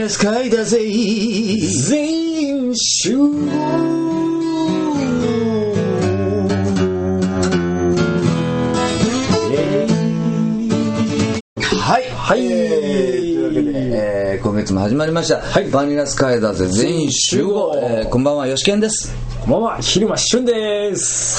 ラス会だぜ全員集合。 はい、はい、というわけで、今月も始まりました、はい、バニラスカイだぜ全員集合、こんばんは、よしけんです。 こんばんは、昼間しゅんです。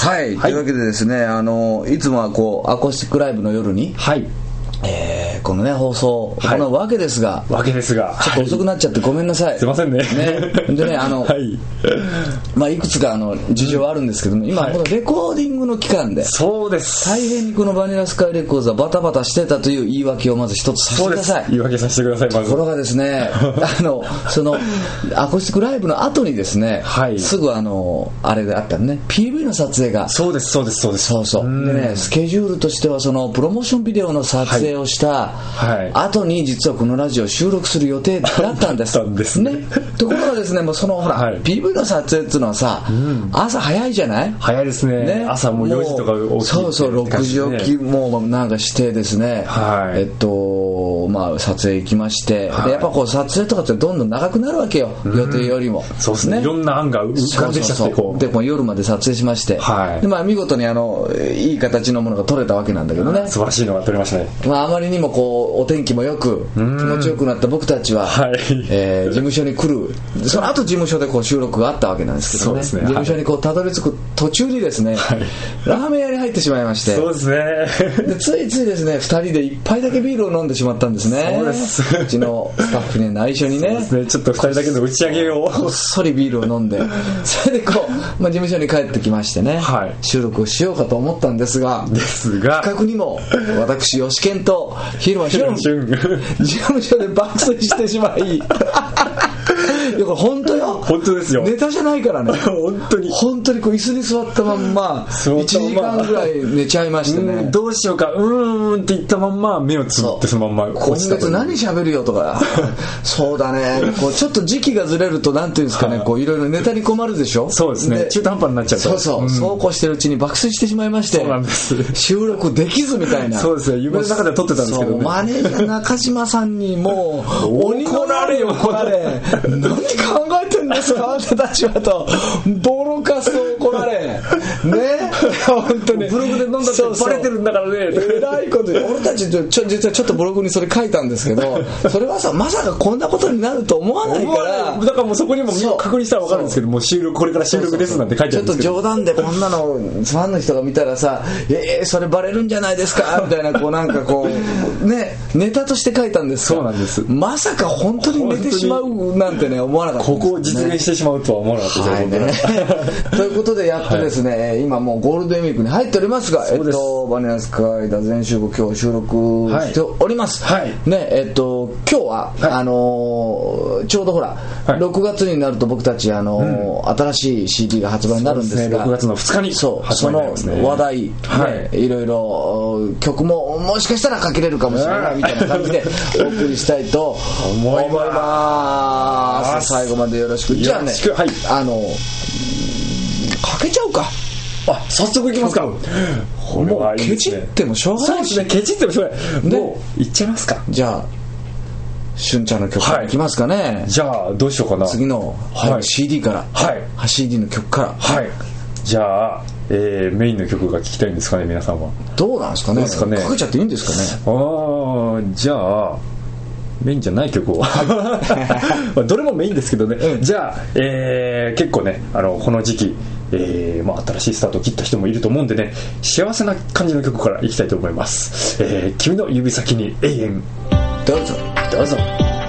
はい、というわけでですね、いつもはこうアコースティックライブの夜に、はい、このね放送を行うわけですが、ちょっと遅くなっちゃってごめんなさい。 すいませんね。 でね、はい、いくつか事情はあるんですけども、今このレコーディングの期間で、そうです。大変にこのバニラスカイレコーズはバタバタしてたという言い訳をまず一つさせてください。 言い訳させてください。まず。ところがですね、そのアコースティックライブの後にですね、はい、すぐあれがあったね、PV の撮影が、そうです。でね、スケジュールとしてはそのプロモーションビデオの撮影をした、後に実はこのラジオを収録する予定だったんです。ね。ところがですね、もうそのほら、PV の撮影っていうのはさ、朝早いじゃない？ 早いですね。朝もう4時とか起きて、 そう6時起きもなんかしてですね、撮影行きまして、でやっぱこう撮影とかってどんどん長くなるわけよ、予定よりも。 そうですね。いろんな案が浮かんできちゃって、 でも夜まで撮影しまして、で見事にいい形のものが撮れたわけなんだけどね。 素晴らしいのが撮れましたね。 あまりにもこうお天気もよく気持ちよくなった僕たちは、事務所に来る、その後事務所でこう収録があったわけなんですけどね。事務所にこうたどり着く途中にですね、ラーメン屋に入ってしまいまして、 そうですね。 でついついですね、2人で1杯だけビールを飲んでしまったんですね。 そうです。 うちのスタッフに内緒にね、 そうですね、ちょっと2人だけの打ち上げをこっそりビールを飲んで、それでこう、事務所に帰ってきましてね、収録をしようかと思ったんですが、企画にも私吉健と昼間俊事務所で爆睡してしまいいやこれ本当よ、 本当ですよ、 ネタじゃないからね本当にこう椅子に座ったまんま1時間ぐらい寝ちゃいましてね、 どうしようかって言ったまんま目をつぶってそのまんま今月何喋るよとかそうだね、こうちょっと時期がずれるとなんていうんですかね、こういろいろネタに困るでしょ。 そうですね、中途半端になっちゃうと、 そうこうしてるうちに爆睡してしまいまして、 そうなんです、 収録できずみたいな。 そうですね、夢の中で撮ってたんですけどね、 マネージャー中島さんにもう怒られ何考えてんですかあんたたちはとボロカス怒られね本当にブログで飲んだってバレてるんだからね、 えらいことで、俺たち実はちょっとブログにそれ書いたんですけど、それはさまさかこんなことになると思わないから、 だからもうそこにも確認したら分かるんですけど、もうこれから収録ですなんて書いてあるんですけど、 ちょっと冗談でこんなのファンの人が見たらさ、それバレるんじゃないですかみたいな、こうなんかこうね、ネタとして書いたんです。 そうなんです。 まさか本当に寝てしまうなんてね思わなかったんですね。 ここを実現してしまうとは思わなかったですね。ということでやっとですね、今もうゴールデンウィークに入っておりますが、バニラスカイだ全集合今日収録しております。ね、今日はちょうどほら、6月になると僕たち新しい CD が発売になるんですが、 6月の2日にその話題、いろいろ曲ももしかしたらかけれるかもしれないみたいな感じでお送りしたいと思います。最後までよろしく。じゃあね、かけちゃうか。 早速いきますか。 もうケチってもしょうがないし、 そうですね、ケチってもしょうがない。もういっちゃいますか。 じゃあしゅんちゃんの曲からいきますかね。 じゃあどうしようかな。 次の CD から、CD の曲から。 じゃあメインの曲が聴きたいんですかね、皆さんは。 どうなんですかね。かけちゃっていいんですかね。 じゃあメインじゃない曲をどれもメインですけどね、じゃあ、結構ねこの時期、新しいスタートを切った人もいると思うんでね、幸せな感じの曲からいきたいと思います。君の指先に永遠。 どうぞどうぞ。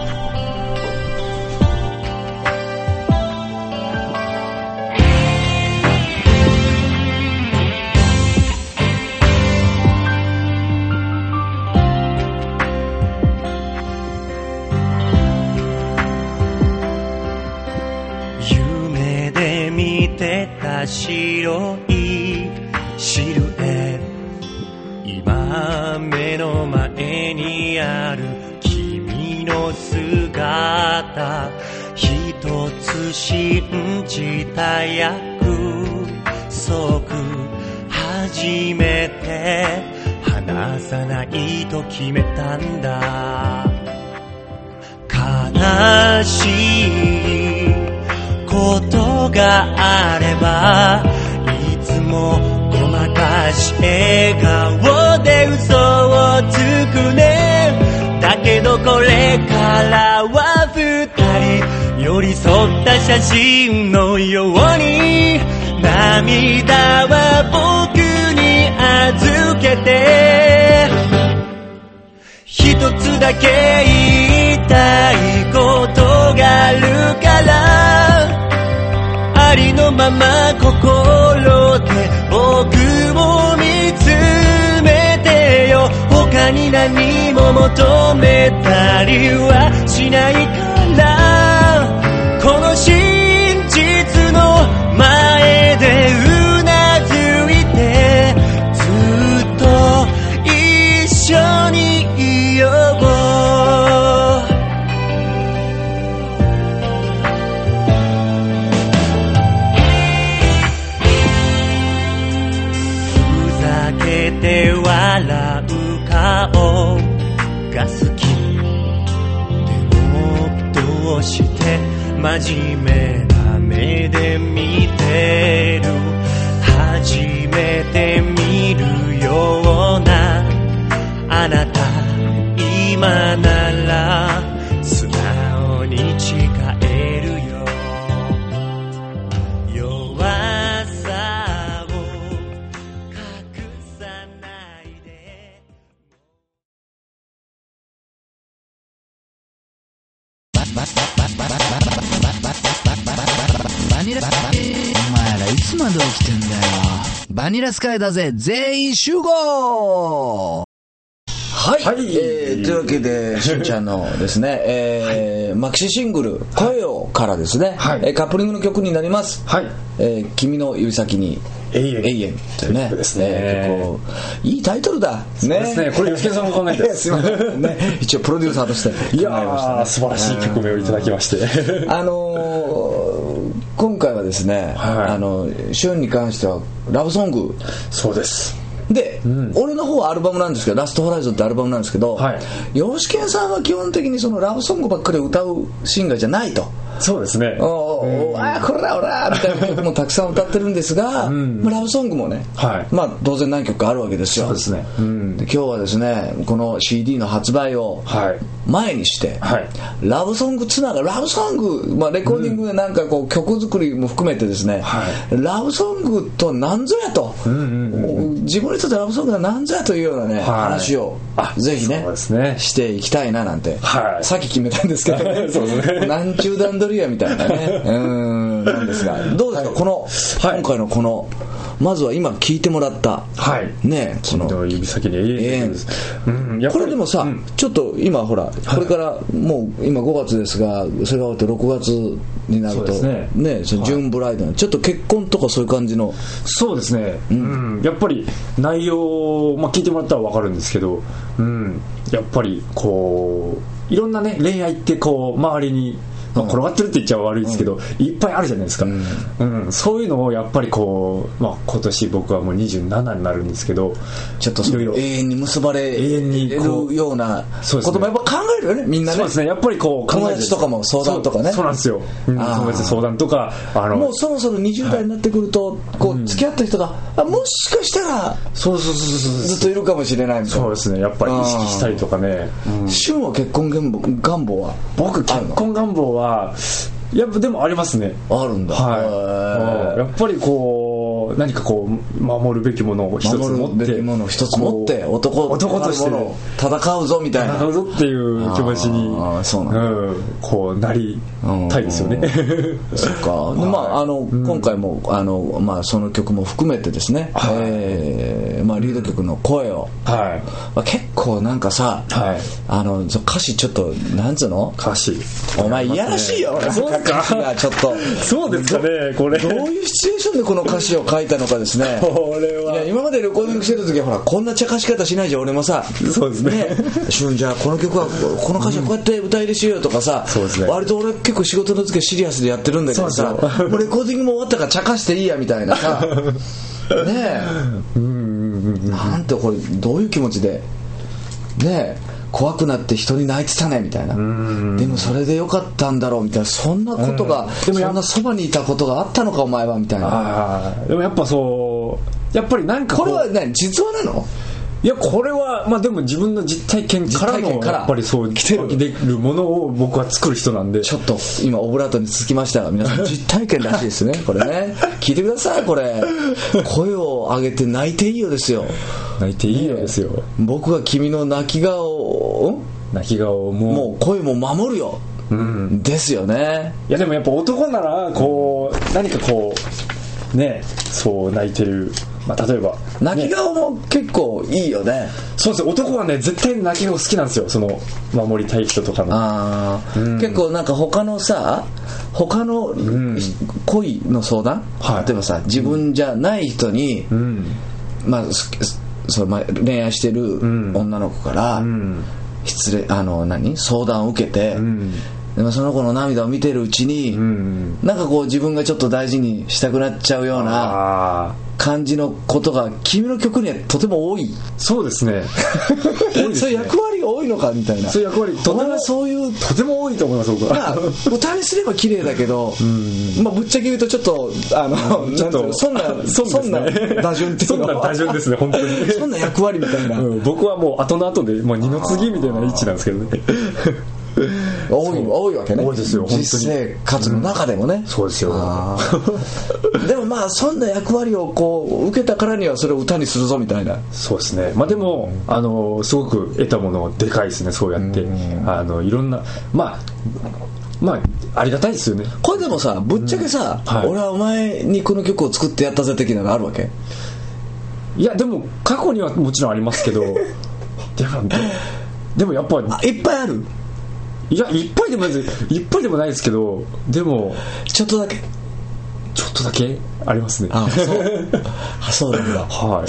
白いシルエット、今目の前にある君の姿、一つ信じた約束、初めて離さないと決めたんだ。 悲しいことがあればいつもごまかし笑顔で嘘をつくね。だけどこれからは二人寄り添った写真のように涙は僕に預けて、一つだけ言いたいことがあるから、ありのまま心で僕を見つめてよ。他に何も求めたりはしないから、この真実の前でうなずいてずっと一緒にいよう。ふざけて笑う顔が好きでもどうして真面目な目で見てる。初めて見るようなあなた、今なら素直に誓えるよ。弱さを隠さないで。 バニラ、お前らいつまで起きてんだよ。バニラスカイだぜ、全員集合。はい、というわけでしんちゃんのですね、マキシシングル「声を」からですね、カップリングの曲になります、君の指先に永遠というね、ですね、いいタイトルだね。 これ吉田さんも考えてすいませんね、一応プロデューサーとして考えました、ね、いや素晴らしい曲名をいただきまして今回はですね、シュンに関してはラブソング。 そうですで、俺の方はアルバムなんですけど、ラストホライゾンってアルバムなんですけど、ヨシケンさんは基本的にそのラブソングばっかり歌うシンガーじゃないと。 そうですね。 ああこれだ俺だみたいな曲もたくさん歌ってるんですが、ラブソングもね、まあ当然何曲かあるわけですよ。 そうですね。 で今日はですね、この CD の発売を前にして、ラブソングつながラブソング、まあレコーディングでなんかこう曲作りも含めてですね、ラブソングと何ぞやと、自分にとってラブソングは何ぞやというようなね、話をぜひねしていきたいななんて、さっき決めたんですけどね、何中段取りやみたいなねなんですが、どうですか、この今回のこのまずは今聴いてもらったね、この指先に永遠、 これでもさ、ちょっと今ほらこれからもう今5月ですが、それが終わって6月になるとね、そのジューンブライドのちょっと結婚とかそういう感じの。 そうですね、やっぱり内容、聞いてもらったら分かるんですけど、やっぱりこういろんなね恋愛ってこう周りに転がってるって言っちゃ悪いですけど、いっぱいあるじゃないですか、そういうのをやっぱりこう、今年僕はもう27になるんですけど、 ちょっと永遠に結ばれるようなこともやっぱ考えるよね、みんなね。 そうですね、やっぱりこう友達とかも相談とかね。 そうなんですよ、友達相談とか、 もうそろそろ20代になってくると、こう付き合った人がもしかしたらずっといるかもしれないみたいな。 そうですね、やっぱり意識したりとかね。 俊は結婚願望は？ 僕結婚願望はやっぱでもありますね。 あるんだ。 やっぱりこう何かこう守るべきものを一つ持って男として戦うぞみたいな、 戦うぞっていう気持ちにこうなりたいですよね。 そっか。今回もその曲も含めてですね、リード曲の声を結構なんかさ、歌詞ちょっとなんつうの、 歌詞お前いやらしいよ。 そうか、 ちょっとそうですかね。これどういうシチュエーションでこの歌詞を書いたのかですね。 これはいや今までレコーディングしてる時はほらこんな茶化し方しないじゃん。俺もさ、 そうですね、 じゃあこの曲はこの歌詞はこうやって歌い入れしようとかさ、割と俺結構仕事の時はシリアスでやってるんだけどさ、もうレコーディングも終わったから茶化していいやみたいなさねえ、なんてこれどういう気持ちでねえ怖くなって人に泣いてたねみたいな、でもそれでよかったんだろうみたいな、そんなことが、そんなそばにいたことがあったのかお前はみたいな。 でもやっぱそうやっぱりなんかこれは何実話なの？ いやこれはまあでも自分の実体験からのやっぱりそう来てるものを僕は作る人なんで、 ちょっと今オブラートにつきましたが皆さん実体験らしいですねこれね聞いてください。これ声を上げて泣いていいよですよ。 泣いていいよですよ、 僕が君の泣き顔をもう声も守るよ、ですよね。 いやでもやっぱ男ならこう何かこうねそう泣いてる、まあ、例えば泣き顔も結構いいよね。 そうです。男はね絶対泣き顔好きなんですよ、その守りたい人とかの。 結構なんか他の恋の相談、例えばさ自分じゃない人に、まあ恋愛してる女の子から、相談を受けて、でもその子の涙を見てるうちに、なんかこう自分がちょっと大事にしたくなっちゃうような感じのことが君の曲にはとても多い。 そうですねそういう役割が多いのかみたいな。 そういう役割とても多いと思います僕は。 歌にすれば綺麗だけど、まあぶっちゃけ言うとちょっとちょっとそんな打順っていうのはそんな打順ですね本当にそんな役割みたいな、 僕はもう後の後でもう二の次みたいな位置なんですけどね多いわけね。 多いですよ本当に、 実生活の中でもね、 そうですよでもまあそんな役割をこう受けたからにはそれを歌にするぞみたいな。 そうですね。まあでもすごく得たものはでかいですね。そうやっていろんなまあありがたいですよね。 これでもさぶっちゃけさ、俺はお前にこの曲を作ってやったぜ的なのあるわけ？ いやでも過去にはもちろんありますけどでもやっぱいっぱいある。 いやいっぱいでもないですけど、でもちょっとだけありますね。 そうなんだ。 はい。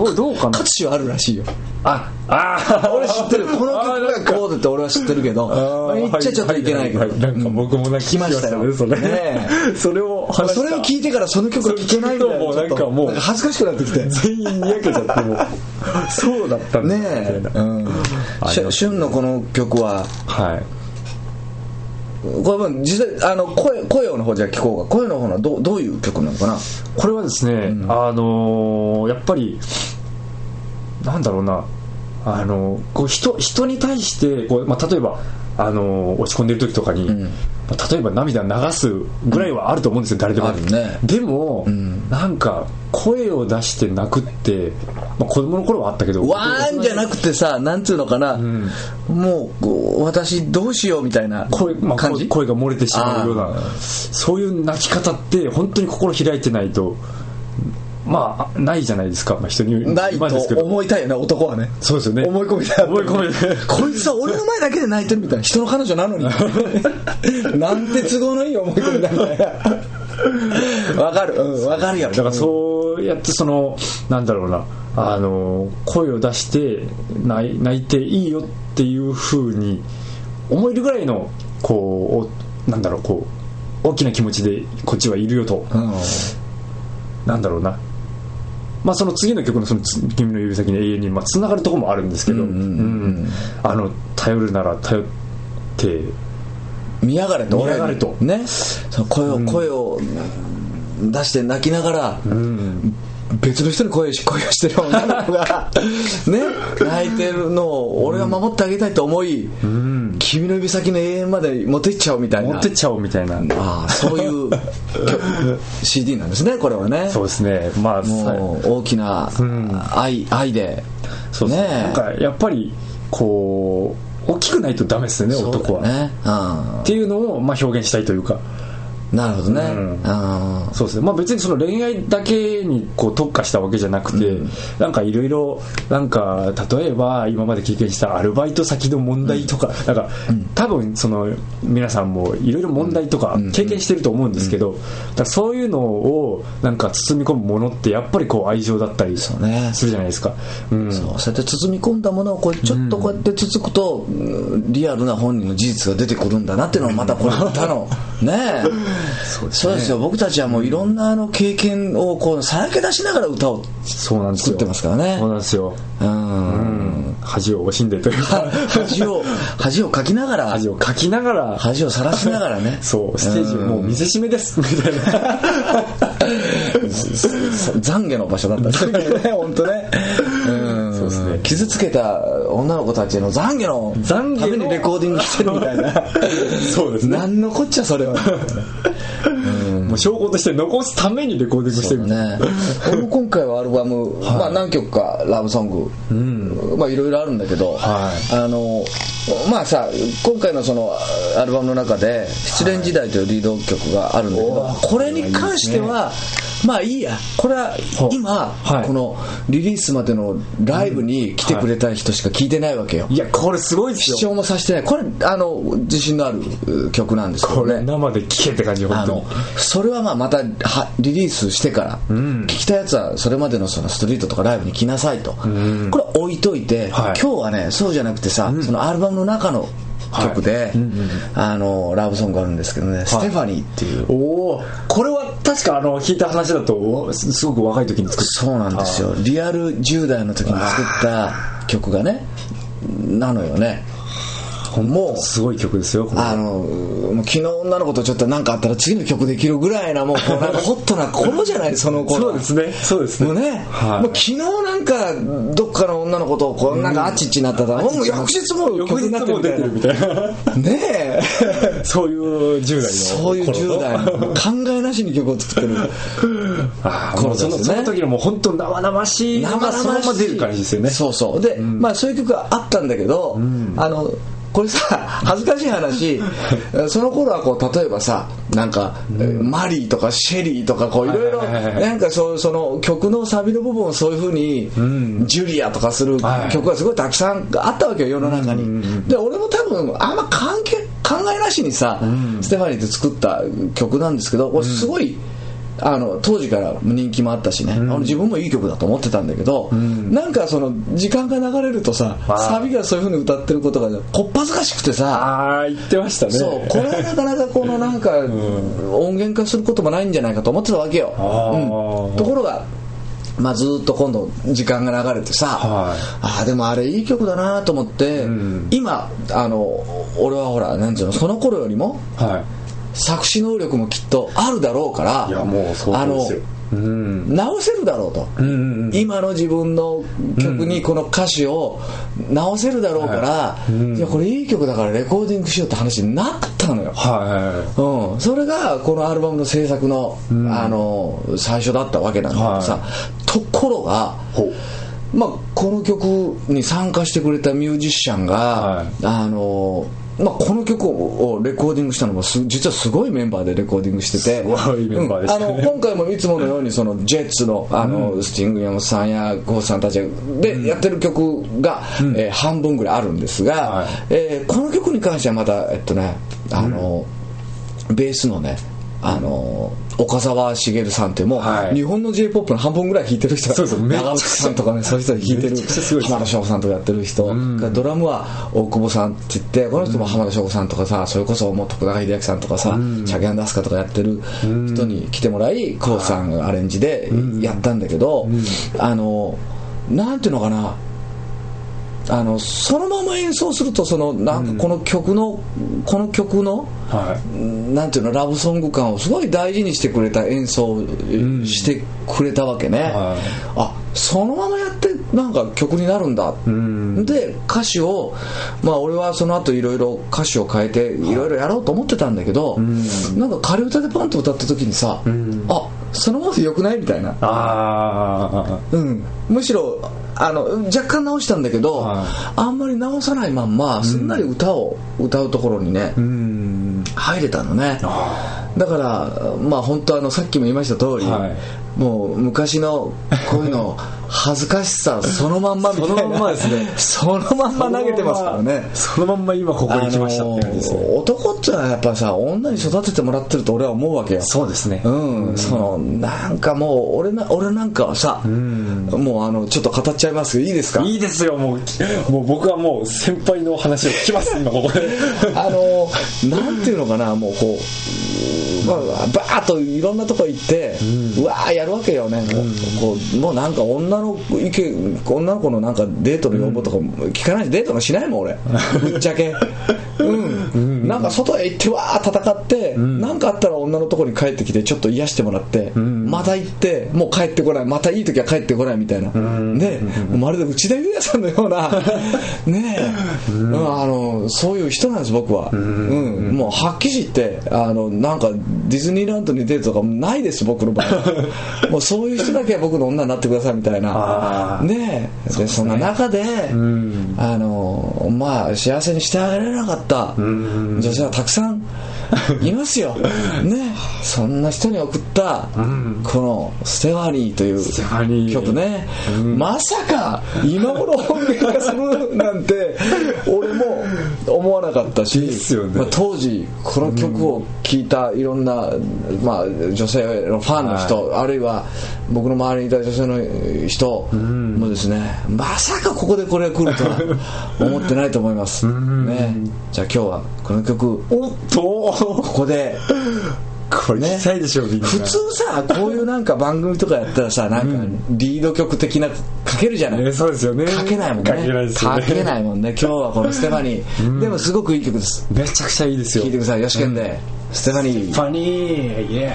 どうかな。 歌詞はあるらしいよ。 俺知ってる。この曲がこうでって俺は知ってるけど、言っちゃちょっといけないけど。 なんか僕も聞きましたよね。それを聞いてからその曲が聴けないみたいな。 もうなんかもう恥ずかしくなってきて。 全員にやけちゃってもそうだったんだね。 旬のこの曲は。 はい。 これ実際声の方じゃ聞こうが、声の方はどういう曲なのかな。 これはですね、やっぱりなんだろうな、こう人に対してこう、例えば落ち込んでる時とかに、例えば涙流すぐらいはあると思うんですよ、誰でも。でも、なんか声を出して泣くって、子供の頃はあったけど、 わーんじゃなくてさ、なんつうのかな、もう私どうしようみたいな感じ、 声が漏れてしまうような、そういう泣き方って本当に心開いてないとないじゃないですか。人にないと思いたいよね、男はね。 そうですよね。 思い込みたい。こいつは俺の前だけで泣いてるみたいな、人の彼女なのになんて都合のいい思い込みだみたいな。わかるよ。 だからそうやってなんだろうな、声を出して泣いていいよっていう風に思えるぐらいのなんだろう、大きな気持ちでこっちはいるよと、なんだろうな、その次の曲の君の指先に永遠につながるところもあるんですけど、頼るなら頼って見やがれとね、その声を出して泣きながら、別の人に恋をしてる女の子がね泣いてるのを俺が守ってあげたいと思い、君の指先の永遠まで持ってっちゃおうみたいな、そういう CD なんですね、これはね。 そうですね。 もう大きな愛で、 そうですね。なんかやっぱり大きくないとダメですよね、男はね、っていうのを表現したいというか。 なるほどね。 そうですね。別にその恋愛だけに特化したわけじゃなくて、なんかいろいろ、なんか例えば今まで経験したアルバイト先の問題とか、なんか多分皆さんもいろいろ問題とか経験してると思うんですけど、だそういうのをなんか包み込むものってやっぱり愛情だったりするじゃないですか。そうやって包み込んだものをちょっとこうやってつつくと、リアルな本人の事実が出てくるんだなっていうのをまたこれ歌のねそうですよ。僕たちはもういろんな経験をさらけ出しながら歌を作ってますからね。 そうなんですよ。 恥を惜しんでというか恥をかきながら恥をかきながら恥をさらしながらねそうステージもう見せしめですみたいな懺悔の場所だったんですね本当ね。そうですね、傷つけた女の子たちの懺悔のためにレコーディングしてるみたいなそうですね、 何のこっちゃそれはもう証拠として残すためにレコーディングしてるみたいな、 ね、俺も今回はアルバム、はい、まあ、何曲かラブソング、まあいろいろあるんだけど、はい、まあさ今回のそのアルバムの中で失恋時代というリード曲があるんだけど、これに関してはまあいいや、これは今、はい、このリリースまでのライブに来てくれた人しか聴いてないわけよ、 いやこれすごいですよ、 視聴もさせてない、これ自信のある曲なんですけどね、これ生で聴けって感じ。本当にそれはまたリリースしてから聴きたいやつはそれまでのそのストリートとかライブに来なさいと、これは置いといて、はい、今日はねそうじゃなくてさ、そのアルバムの中の曲で、はい、ラブソングがあるんですけどね、はい、ステファニーっていう、 おこれは確か聞いた話だとすごく若い時に作った。 そうなんですよ、リアル10代の時に作った曲がねなのよね。もうすごい曲ですよ。 もう昨日女の子とちょっと何かあったら次の曲できるぐらいなもうこうなんかホットな頃じゃないその頃。 そうですね、そうですね。 もうね、はい、もう昨日なんかどっかの女の子とこうなんかあっちっちになったら、もう翌日も曲になってるみたいな。ねえ。 そういう10代の。 そういう10代の考えなしに曲を作ってる。 もうその時のもう本当生々しいのがそのまま出る感じですよね。 そうそう。で、まあそういう曲があったんだけど、これさ恥ずかしい話その頃はこう例えばさなんか、マリーとかシェリーとかこういろいろなんかその曲のサビの部分をそういう風に、ジュリアとかする曲がすごいたくさんあったわけよ世の中に、で俺も多分あんま考えなしにさ、ステファニーで作った曲なんですけど、これすごい当時から人気もあったしね、自分もいい曲だと思ってたんだけど、なんかその時間が流れるとさ、サビがそういう風に歌ってることがこっぱずかしくてさ、 言ってましたね。 そう、これはなかなかこのなんか音源化することもないんじゃないかと思ってたわけよ、ところがまあ、ずっと今度時間が流れてさ、でもあれいい曲だなと思って、今俺はほらなんていうの、その頃よりも、作詞能力もきっとあるだろうから、 いやもうそうですよ、 直せるだろうと、今の自分の曲にこの歌詞を直せるだろうから、いやこれいい曲だからレコーディングしようって話になったのよ、それがこのアルバムの制作の、最初だったわけなんだけどさ、ところがまあ、この曲に参加してくれたミュージシャンが、まあ、この曲をレコーディングしたのも実はすごいメンバーでレコーディングしてて、 すごいメンバーですね、 今回もいつものようにそのジェッツの、スティング・ヤマさんやゴーさんたちでやってる曲が、半分ぐらいあるんですが、この曲に関してはまたベースのね岡澤茂さんってもう、日本の J-POP の半分ぐらい弾いてる人が、長渕さんとかね、そういう人で弾いてる、浜田省吾さんとかやってる人、ドラムは大久保さんって言って、この人も浜田省吾さんとかさ、それこそもう徳永英明さんとかさ、チャゲアンダスカとかやってる人に来てもらい、久保さんがアレンジでやったんだけど、なんていうのかな、そのまま演奏するとなんかこの曲の、なんていうの、ラブソング感をすごい大事にしてくれた演奏をしてくれたわけね、そのままやってなんか曲になるんだ、で歌詞を、まあ俺はその後いろいろ歌詞を変えていろいろやろうと思ってたんだけど、なんか仮歌でパンと歌った時にさ、そのままでよくないみたいな、むしろ若干直したんだけど、あんまり直さないまんますんなり歌を歌うところにね、入れたのね。だからまあ本当さっきも言いました通り、もう昔のこういうの恥ずかしさそのまんまみたいな、そのまんまですね、そのまんま投げてますからね、 そのまんま今ここに来ましたって感じですね。 男ってのはやっぱさ、女に育ててもらってると俺は思うわけよ。 そうですね、 なんかもう俺なんかはさ、もうちょっと語っちゃいますけどいいですか？ いいですよ、もう僕はもう先輩の話を聞きます今ここでなんていうのかな、もうこうバーッといろんなとこ行って、うわーやるわけよね。もうなんか女の子のなんかデートの要望とか聞かないし、デートもしないもん俺ぶっちゃけなんか外へ行ってわー戦って、なんかあったら女のとこに帰ってきてちょっと癒してもらって、また行ってもう帰ってこない、またいい時は帰ってこないみたいな、ね、まるで内田裕也さんのようなねそういう人なんです僕は。もうはっきり言ってなんかディズニーランドにデートとかないです僕の場合もうそういう人だけは僕の女になってくださいみたいなね。でそんな中でまあ幸せにしてあげられなかった女性はたくさんいますよね。そんな人に送ったこのステファニーという曲ね、まさか今頃音源化するなんて俺も思わなかったし、まあ、当時この曲を聴いたいろんな、まあ、女性のファンの人、あるいは僕の周りにいた女性の人もですね、まさかここでこれが来るとは思ってないと思いますね。じゃあ今日はこの曲ここでこれ聞きたいでしょ、みんな。 普通さこういうなんか番組とかやったらさ、なんかリード曲的なかけるじゃない、 そうですよね。 かけないもんね。かけないもんね。今日はこのステファニー、でもすごくいい曲です。 めちゃくちゃいいですよ。 聴いてください。よしけんで、ステファニー。 ステファニー、イエー。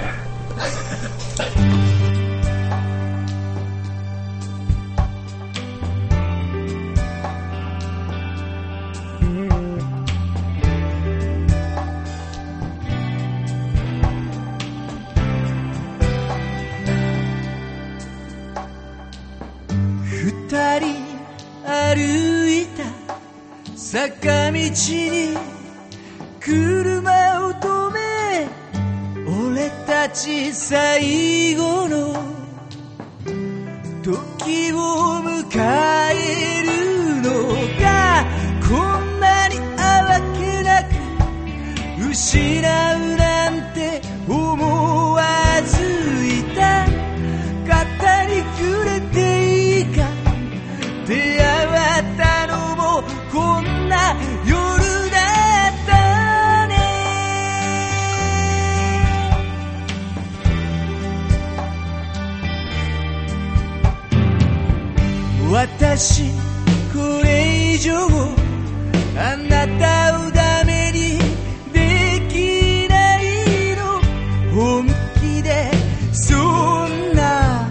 二人歩いた坂道に車を止め、俺たち最後の時を迎えるのが、こんなにあわけなく失うなんて思わずいた。肩にくれていいか、出会ったのもこんな夜だったね。私これ以上あなたをダメにできないの、本気でそんな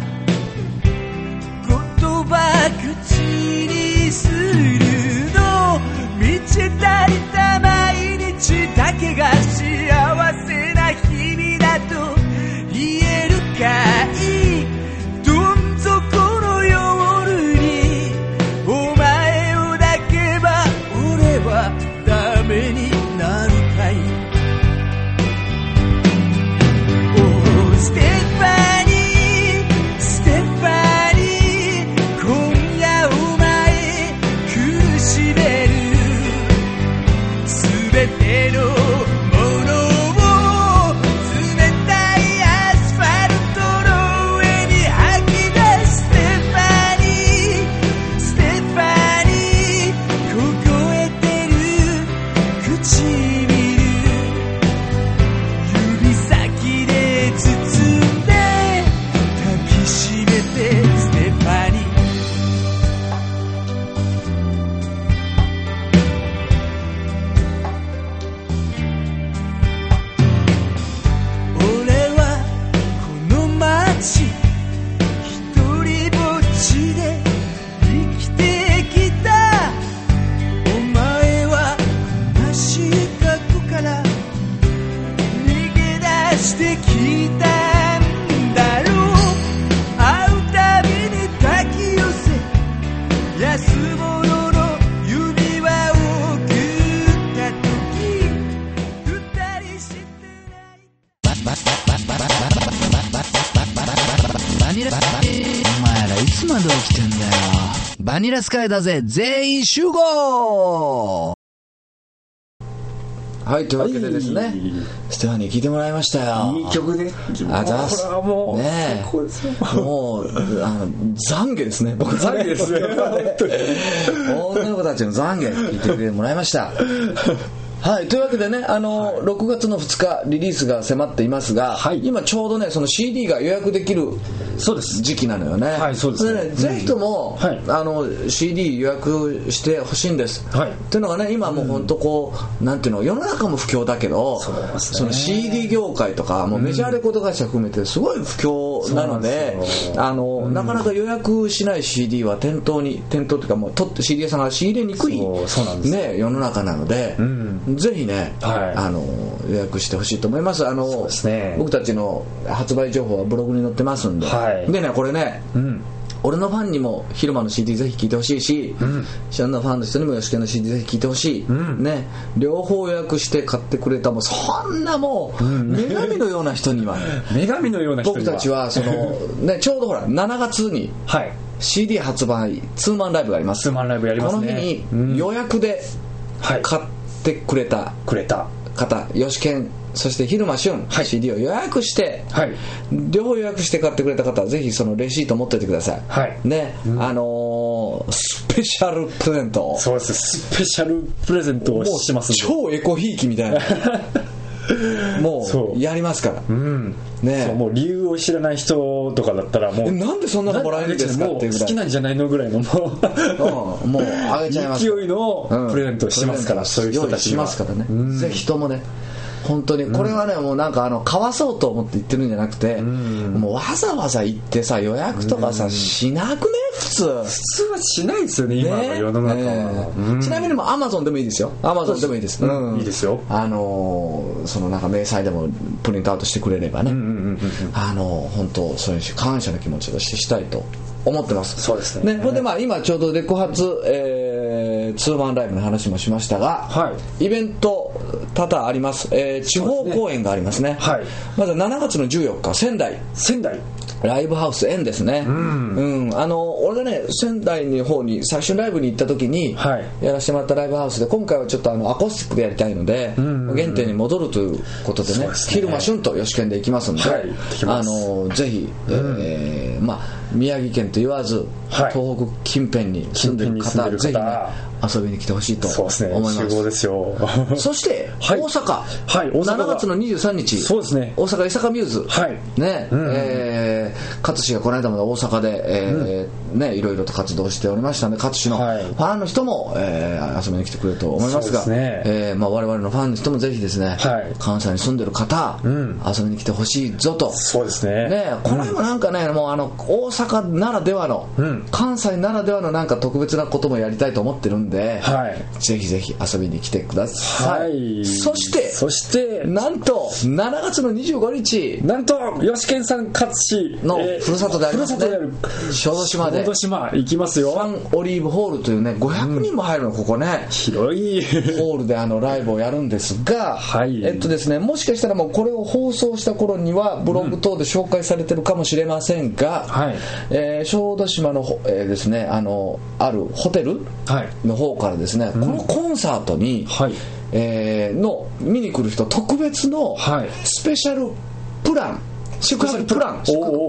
言葉口にするの、満ち足りた毎日だけが幸せな日々だと言えるかい。どん底の夜にお前を抱けば俺はダメになるかい。おステファニー、ステファニー、今夜お前苦しめるすべてのものを冷たいアスファルトの上に吐き出す。ステファニー、ステファニー、凍えてる唇、指先で包んで抱きしめて。ステファニー、俺はこの街一人ぼっちで生きてきた。お前は悲しい過去から逃げ出してきたんだろう。会うたびに抱き寄せ安物の指輪を送った時、二人してバニラ、お前らいつまで起きてんだよ。バニラスカイだぜ、全員集合。はい、というわけでですね、ステファニー聴いてもらいましたよ。 いい曲で、 あざす。 これはもうね最高ですよ。 もう懺悔ですね。僕懺悔ですね。 女の子たちの懺悔聞いてもらいました。 はい、というわけでね、6月の2日リリースが迫っていますが、今ちょうどねその CD が予約できる時期なのよね。 はい、そうですね。 ぜひとも、CD 予約してほしいんです。っていうのがね、今もう本当こうなんていうの、世の中も不況だけど、その CD 業界とかもうメジャーレコード会社含めてすごい不況なので、なかなか予約しない CD は店頭というかもう取って CD 屋さんが仕入れにくいね世の中なので。ぜひね、予約してほしいと思います。僕たちの発売情報はブログに載ってますんで、でねこれね、俺のファンにも広間の CD ぜひ聴いてほしいし、シャンのファンの人にも吉健の CD ぜひ聴いてほしい、ね、両方予約して買ってくれたもうそんなもう、女神のような人には女神のような人には僕たちはその、ね、ちょうどほら7月に、CD 発売ツーマンライブがあります。 ツーマンライブやりますね。 この日に予約で買ってくれた方、吉健そして昼間俊、CD を予約して、両方予約して買ってくれた方はぜひそのレシート持っておいてください、ね、スペシャルプレゼント、 そうです、スペシャルプレゼントをしてますんで、 超エコひいきみたいなもうやりますから、ね、 そうもう理由を知らない人とかだったらもうなんでそんなのもらえるんですかっていうぐらい好きなんじゃないのぐらいのもうあげちゃいます、 勢いのプレゼントをしますから、そういう人たちしますからね、ぜひともね本当にこれはね、もうなんか買わそうと思って言ってるんじゃなくて、もうわざわざ行ってさ予約とかさ、しなくね普通はしないですよね、今の世の中は、 ちなみにも Amazon でもいいですよ、Amazon でもいいです、 いいですよ、 そのなんか明細でもプリントアウトしてくれればね、本当そういう感謝の気持ちとしてしたいと思ってます。 そうですね。 これで今ちょうどレコ発、ツーマンライブの話もしましたが、イベント多々あります。地方公演がありますね。まず7月の14日仙台ライブハウス円ですね。俺がね仙台の方に最初ライブに行った時にやらせてもらったライブハウスで、今回はちょっとアコースティックでやりたいので、原点に戻るということでね、昼間旬と吉健で行きますので、ぜひ、宮城県と言わず、東北近辺に住んでいる方ぜひね遊びに来てほしいと思います。 集合ですよ。 そして大阪、7月の23日、 そうですね、 大阪伊坂ミューズ、ね、勝志がこの間まで大阪で、ね、いろいろと活動しておりましたので、勝志のファンの人も、遊びに来てくれると思いますが、我々のファンの人もぜひですね、関西に住んでる方、遊びに来てほしいぞと。 そうですね。 この辺もなんかね、もう大阪ならではの、関西ならではのなんか特別なこともやりたいと思ってるんで、ぜひぜひ遊びに来てください。そしてなんと7月の25日、 なんと吉健さん勝志のふるさとでありますね、小豆島で行きますよ。 ファンオリーブホールというね500人も入るの、ここね広いホールでライブをやるんですが、ですね、もしかしたらもうこれを放送した頃にはブログ等で紹介されてるかもしれませんが、小豆島の、ですね、あるホテルの方からですね、このコンサートに、の見に来る人特別のスペシャルプラン、宿泊プラン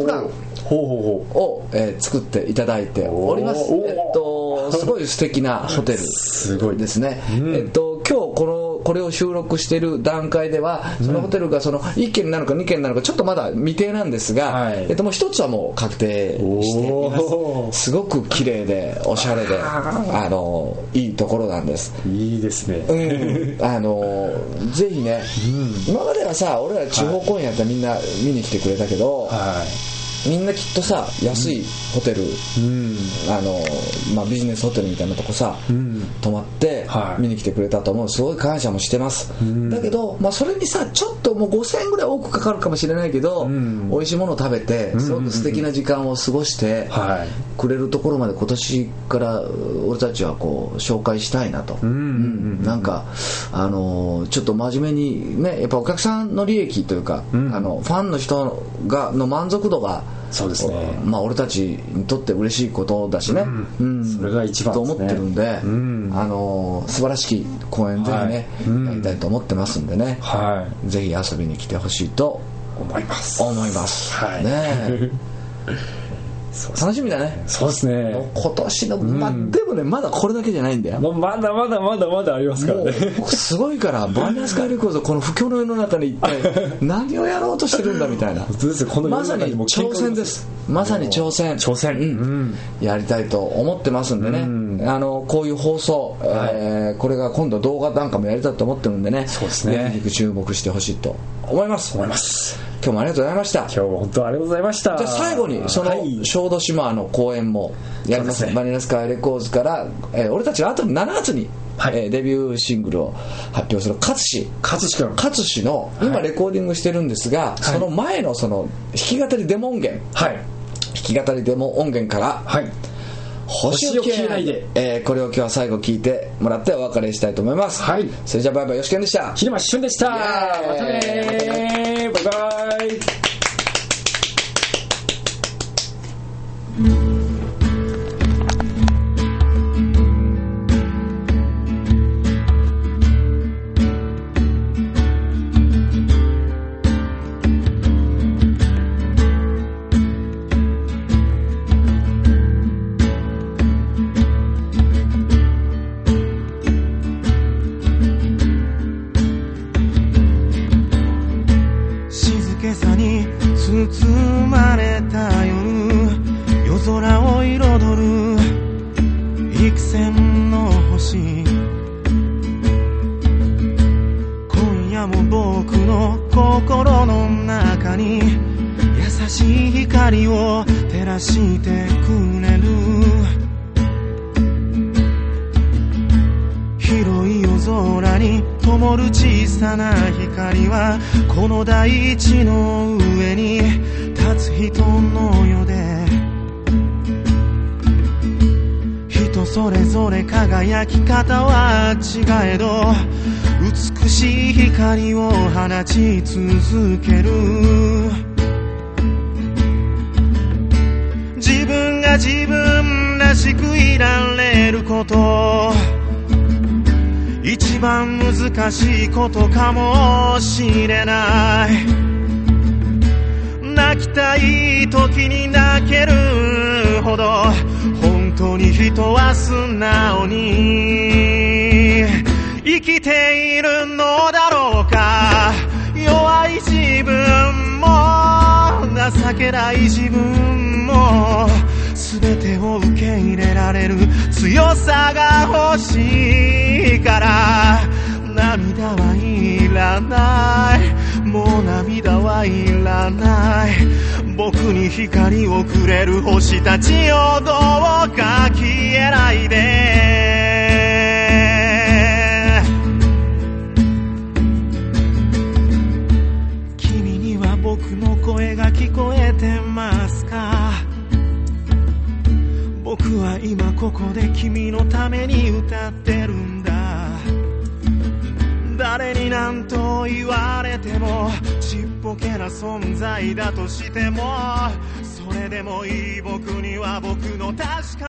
を、作っていただいております。すごい素敵なホテルですね。今日これを収録している段階ではそのホテルがその1軒なのか2軒なのかちょっとまだ未定なんですが、もう一つはもう確定しています。すごく綺麗でおしゃれでいいところなんです。 いいですね。 ぜひね、今まではさ俺ら地方公演やったらみんな見に来てくれたけど、みんなきっとさ安いホテル、ビジネスホテルみたいなとこさ、泊まって見に来てくれたと思う。すごい感謝もしてます。だけど、それにさちょっともう5000円ぐらい多くかかるかもしれないけど、美味しいものを食べてすごく素敵な時間を過ごしてくれるところまで今年から俺たちはこう紹介したいなと。なんかちょっと真面目にね、やっぱお客さんの利益というか、ファンの人の満足度がそうですね、 俺たちにとって嬉しいことだしね、 それが一番と思ってるんで、素晴らしき公演ぜひね、やりたいと思ってますんでね、ぜひ遊びに来てほしいと思います。 ね楽しみだね。 そうですね。 今年の、でもね、まだこれだけじゃないんだよ。 まだありますからね。 すごいから、バニラスカイレコード、この不況の世の中に一体何をやろうとしてるんだみたいな。まさに挑戦です。まさに挑戦。やりたいと思ってますんでね。こういう放送、これが今度動画なんかもやりたいと思ってるんでね。 そうですね。 注目してほしいと思います。今日もありがとうございました。 今日も本当ありがとうございました。 じゃあ最後にその小豆島の公演もやります。バニラスカイレコーズから、俺たちはあと7月に、デビューシングルを発表する勝志の今レコーディングしてるんですが、その前のその弾き語りデモ音源、弾き語りデモ音源から、星を消えないで、これを今日は最後聞いてもらってお別れしたいと思います。それじゃあバイバイ、よしけんでした。 ひるましゅんでした。またね、バイバイ。 包まれた夜、夜空を彩る幾千の星、今夜も僕の心の中に優しい光を照らしてくれる。広い夜空に灯る小さな光は、この大地の上に立つ人の世で、人それぞれ輝き方は違えど、美しい光を放ち続ける。自分が自分らしくいられること、一番難しいことかもしれない。泣きたい時に泣けるほど、本当に人は素直に生きているのだろうか。弱い自分も情けない自分も、全てを受け入れられる強さが欲しいから、涙はいらない、もう涙はいらない。僕に光をくれる星たちよ、どうか消えないで。君には僕の声が聞こえてますか。僕は今ここで君のために歌ってるんだ。誰に何と言われても、ちっぽけな存在だとしても、それでもいい僕には僕の確か